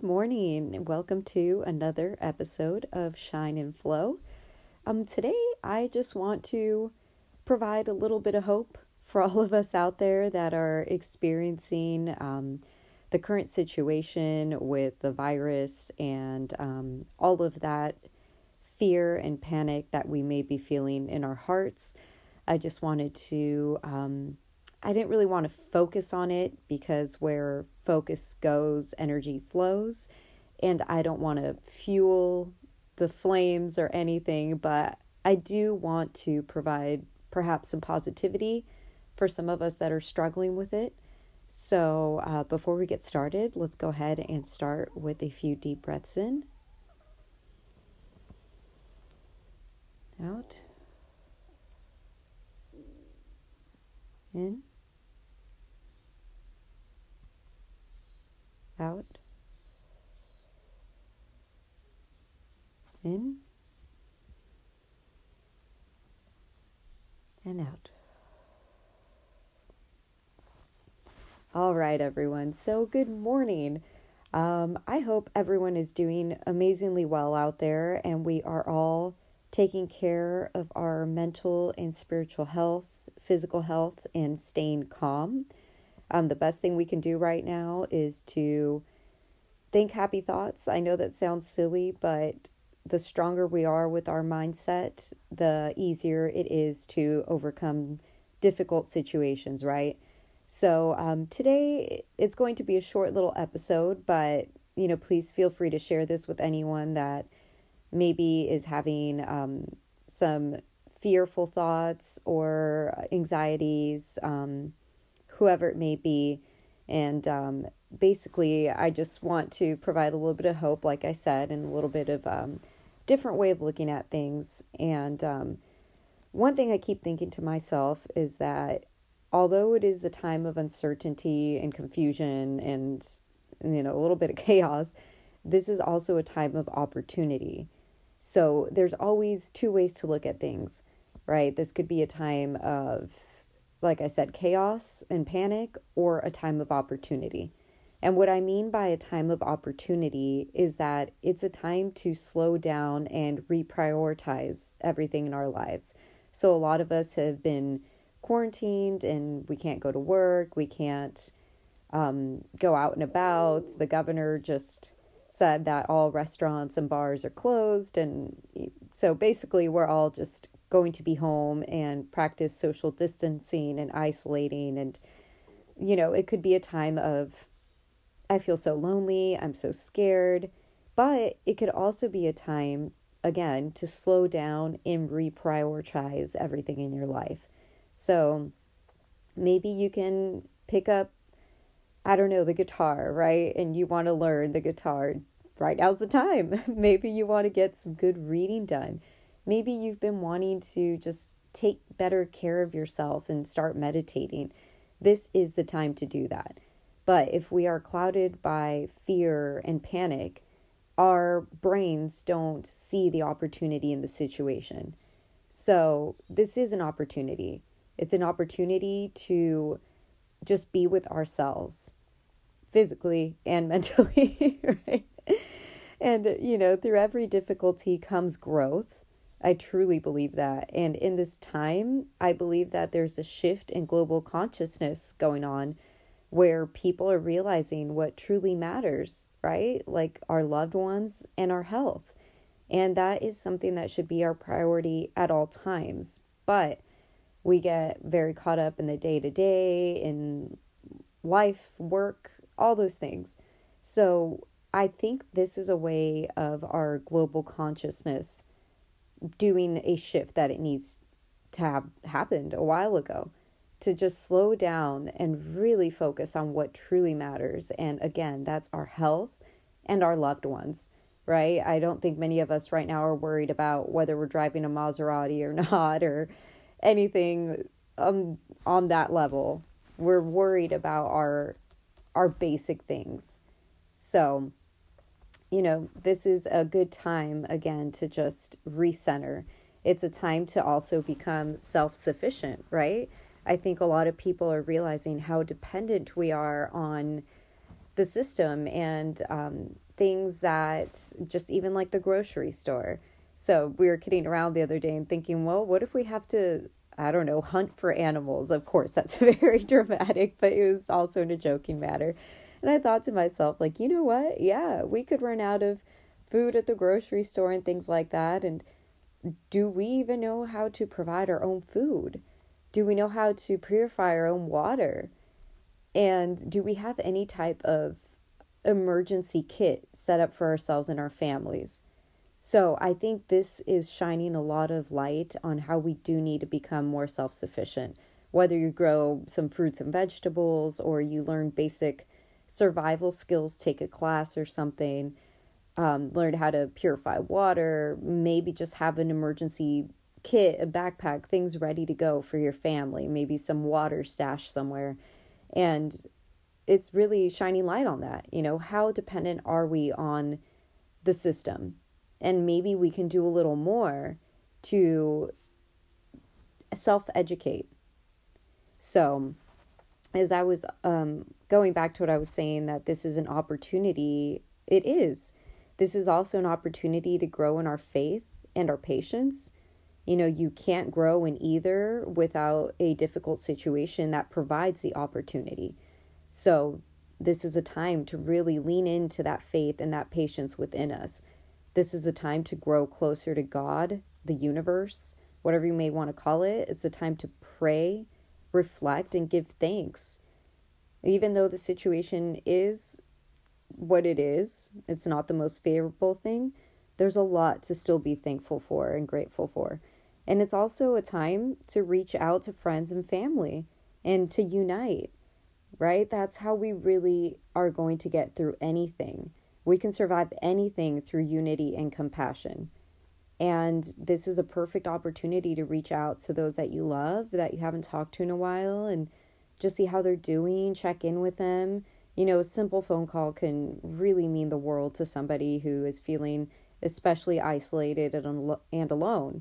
morning and welcome to another episode of Shine and Flow. Today I just want to provide a little bit of hope for all of us out there that are experiencing the current situation with the virus and all of that fear and panic that we may be feeling in our hearts. I just wanted to I didn't really want to focus on it because where focus goes, energy flows, and I don't want to fuel the flames or anything, but I do want to provide perhaps some positivity for some of us that are struggling with it. So before we get started, let's go ahead and start with a few deep breaths in, out, in, out, in, and out. All right, everyone. So good morning. I hope everyone is doing amazingly well out there and we are all taking care of our mental and spiritual health, physical health, and staying calm. The best thing we can do right now is to think happy thoughts. I know that sounds silly, but the stronger we are with our mindset, the easier it is to overcome difficult situations, right? So today it's going to be a short little episode, but please feel free to share this with anyone that maybe is having some fearful thoughts or anxieties, whoever it may be. And basically, I just want to provide a little bit of hope, like I said, and a little bit of different way of looking at things. And one thing I keep thinking to myself is that although it is a time of uncertainty and confusion and a little bit of chaos, this is also a time of opportunity. So there's always two ways to look at things, right? This could be a time of, like I said, chaos and panic, or a time of opportunity. And what I mean by a time of opportunity is that it's a time to slow down and reprioritize everything in our lives. So a lot of us have been quarantined and we can't go to work. We can't go out and about. The governor just said that all restaurants and bars are closed. And so basically we're all just going to be home and practice social distancing and isolating. And, it could be a time of, I feel so lonely, I'm so scared. But it could also be a time, again, to slow down and reprioritize everything in your life. So maybe you can pick up, the guitar, right? And you want to learn the guitar. Right now's the time. Maybe you want to get some good reading done. Maybe you've been wanting to just take better care of yourself and start meditating. This is the time to do that. But if we are clouded by fear and panic, our brains don't see the opportunity in the situation. So this is an opportunity. It's an opportunity to just be with ourselves, physically and mentally, right? And, through every difficulty comes growth. I truly believe that. And in this time, I believe that there's a shift in global consciousness going on where people are realizing what truly matters, right? Like our loved ones and our health. And that is something that should be our priority at all times. But we get very caught up in the day-to-day, in life, work, all those things. So I think this is a way of our global consciousness doing a shift that it needs to have happened a while ago, to just slow down and really focus on what truly matters. And again, that's our health and our loved ones, right? I don't think many of us right now are worried about whether we're driving a Maserati or not, or anything on that level. We're worried about our basic things. So, this is a good time, again, to just recenter. It's a time to also become self-sufficient, right? I think a lot of people are realizing how dependent we are on the system and things that just even like the grocery store. So we were kidding around the other day and thinking, well, what if we have to, I don't know, hunt for animals? Of course, that's very dramatic, but it was also in a joking manner. And I thought to myself, like, you know what? Yeah, we could run out of food at the grocery store and things like that. And do we even know how to provide our own food? Do we know how to purify our own water? And do we have any type of emergency kit set up for ourselves and our families? So I think this is shining a lot of light on how we do need to become more self-sufficient. Whether you grow some fruits and vegetables or you learn basic survival skills, take a class or something, learn how to purify water, maybe just have an emergency kit, a backpack, things ready to go for your family, maybe some water stashed somewhere. And it's really shining light on that. How dependent are we on the system? And maybe we can do a little more to self-educate. So as I was going back to what I was saying, that this is an opportunity, it is. This is also an opportunity to grow in our faith and our patience. You can't grow in either without a difficult situation that provides the opportunity. So this is a time to really lean into that faith and that patience within us. This is a time to grow closer to God, the universe, whatever you may want to call it. It's a time to pray, reflect, and give thanks. Even though the situation is what it is, it's not the most favorable thing, there's a lot to still be thankful for and grateful for. And it's also a time to reach out to friends and family and to unite, right? That's how we really are going to get through anything. We can survive anything through unity and compassion. And this is a perfect opportunity to reach out to those that you love, that you haven't talked to in a while, and just see how they're doing, check in with them. A simple phone call can really mean the world to somebody who is feeling especially isolated and alone.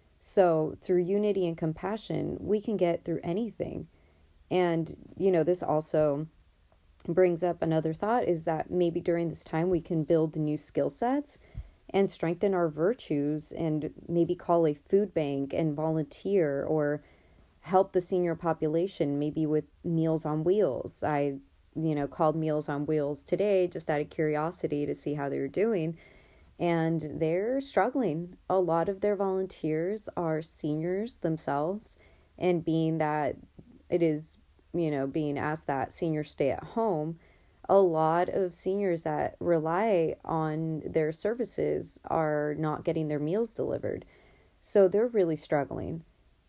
So through unity and compassion, we can get through anything. And, this also brings up another thought, is that maybe during this time we can build new skill sets and strengthen our virtues, and maybe call a food bank and volunteer, or help the senior population, maybe with Meals on Wheels. I called Meals on Wheels today just out of curiosity to see how they were doing. And they're struggling. A lot of their volunteers are seniors themselves. And being that it is, being asked that seniors stay at home, a lot of seniors that rely on their services are not getting their meals delivered. So they're really struggling.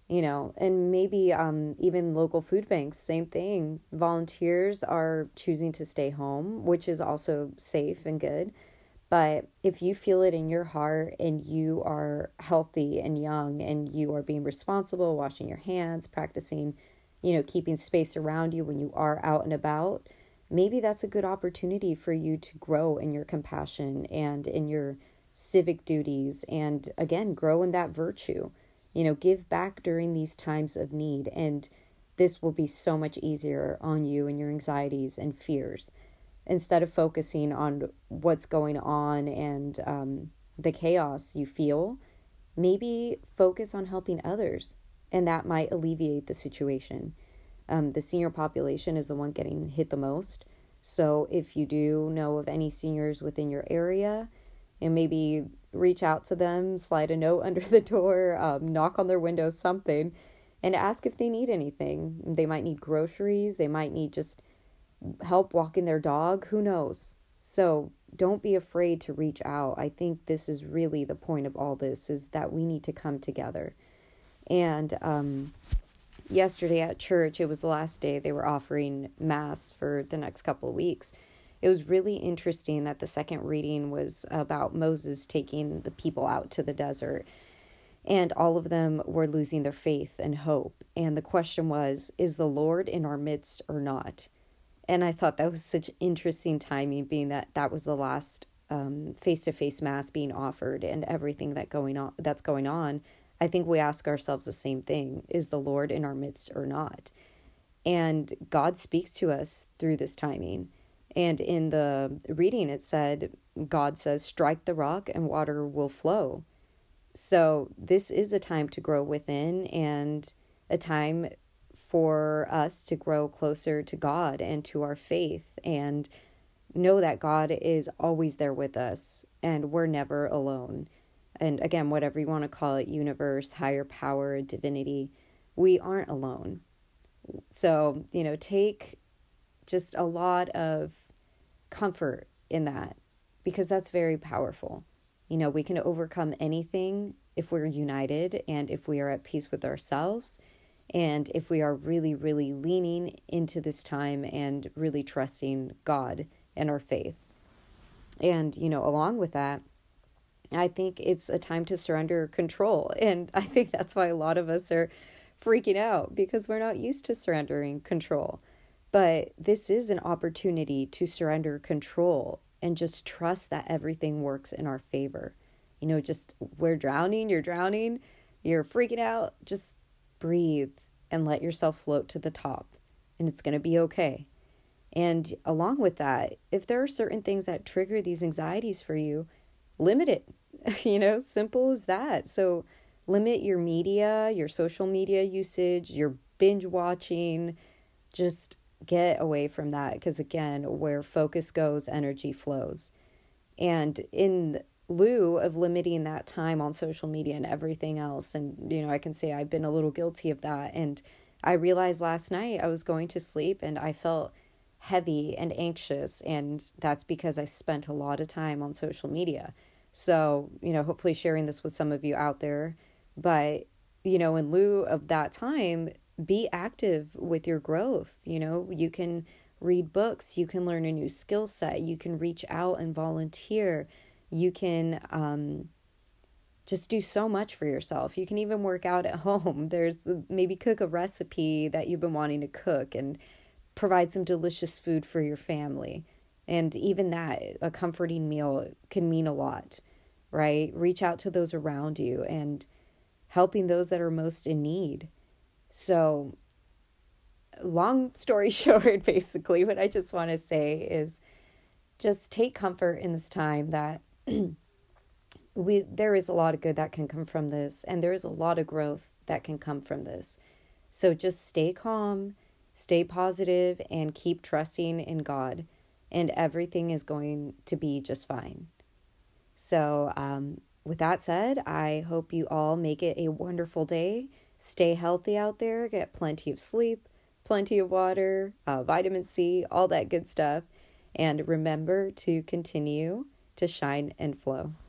And maybe even local food banks, same thing. Volunteers are choosing to stay home, which is also safe and good. But if you feel it in your heart and you are healthy and young and you are being responsible, washing your hands, practicing, keeping space around you when you are out and about, maybe that's a good opportunity for you to grow in your compassion and in your civic duties, and again, grow in that virtue. Give back during these times of need, and this will be so much easier on you and your anxieties and fears. Instead of focusing on what's going on and the chaos you feel, maybe focus on helping others, and that might alleviate the situation. The senior population is the one getting hit the most. So if you do know of any seniors within your area, and maybe reach out to them, slide a note under the door, knock on their window, something, and ask if they need anything. They might need groceries. They might need just help walking their dog. Who knows? So don't be afraid to reach out. I think this is really the point of all this, is that we need to come together. And yesterday at church, it was the last day they were offering Mass for the next couple of weeks. It was really interesting that the second reading was about Moses taking the people out to the desert, and all of them were losing their faith and hope. And the question was, is the Lord in our midst or not? And I thought that was such interesting timing, being that that was the last face-to-face Mass being offered, and everything that's going on. I think we ask ourselves the same thing: is the Lord in our midst or not? And God speaks to us through this timing. And in the reading, it said, God says, strike the rock and water will flow. So this is a time to grow within, and a time for us to grow closer to God and to our faith, and know that God is always there with us and we're never alone. And again, whatever you want to call it, universe, higher power, divinity, we aren't alone. So, take just a lot of comfort in that, because that's very powerful. We can overcome anything if we're united and if we are at peace with ourselves, and if we are really, really leaning into this time and really trusting God and our faith. And, along with that, I think it's a time to surrender control. And I think that's why a lot of us are freaking out, because we're not used to surrendering control. But this is an opportunity to surrender control and just trust that everything works in our favor. Just we're drowning, you're freaking out, just breathe and let yourself float to the top, and it's going to be okay. And along with that, if there are certain things that trigger these anxieties for you, limit it. Simple as that. So limit your media, your social media usage, your binge watching. Just get away from that, because again, where focus goes, energy flows. And in lieu of limiting that time on social media and everything else, and I can say I've been a little guilty of that, and I realized last night I was going to sleep and I felt heavy and anxious, and that's because I spent a lot of time on social media. So, hopefully sharing this with some of you out there, but in lieu of that time, be active with your growth. You can read books, you can learn a new skill set, you can reach out and volunteer, you can just do so much for yourself. You can even work out at home. There's maybe cook a recipe that you've been wanting to cook and provide some delicious food for your family. And even that, a comforting meal can mean a lot, right? Reach out to those around you and helping those that are most in need. So, long story short, basically, what I just want to say is just take comfort in this time that there is a lot of good that can come from this, and there is a lot of growth that can come from this. So just stay calm, stay positive, and keep trusting in God, and everything is going to be just fine. So with that said, I hope you all make it a wonderful day. Stay healthy out there, get plenty of sleep, plenty of water, vitamin C, all that good stuff. And remember to continue to shine and flow.